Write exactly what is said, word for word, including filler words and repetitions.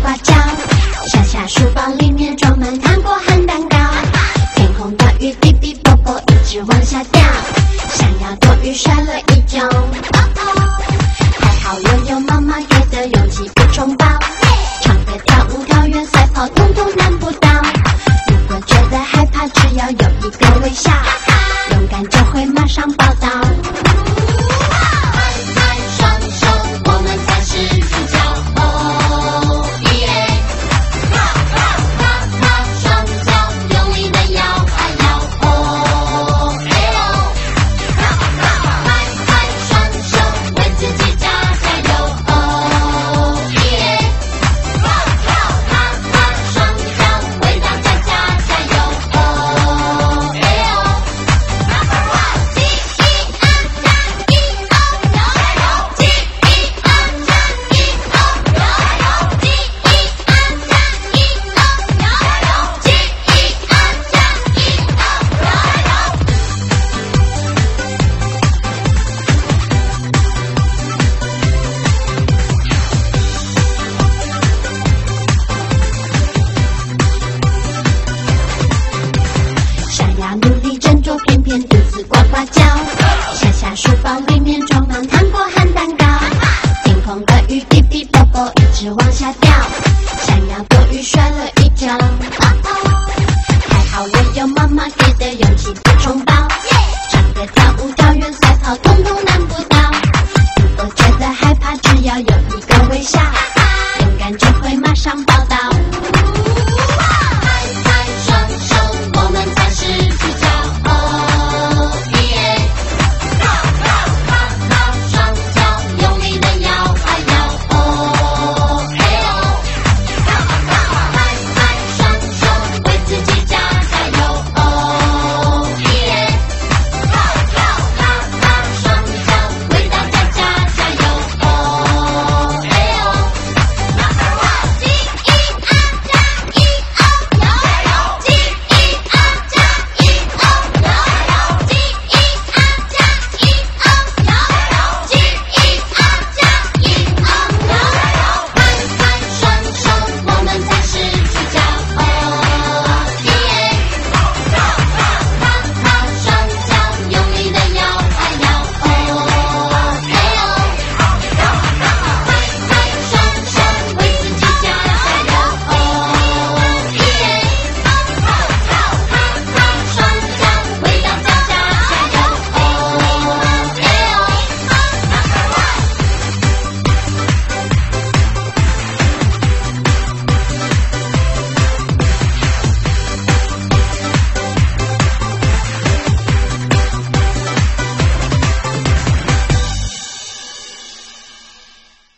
呱叫，小小书包里面装满糖果和蛋糕，天空的雨哔哔啵啵一直往下掉，想要躲雨摔了一跤，哦哦，还好有有妈妈给的勇气与拥抱，唱歌跳舞跳远赛跑统统难不倒，如果觉得害怕只要有一个微笑，勇敢就会马上报道。努力振作，偏偏肚子呱呱叫，小小书包里面装满糖果和蛋糕，天空的雨哔哔啵啵一直往下掉，想要躲雨摔了一跤。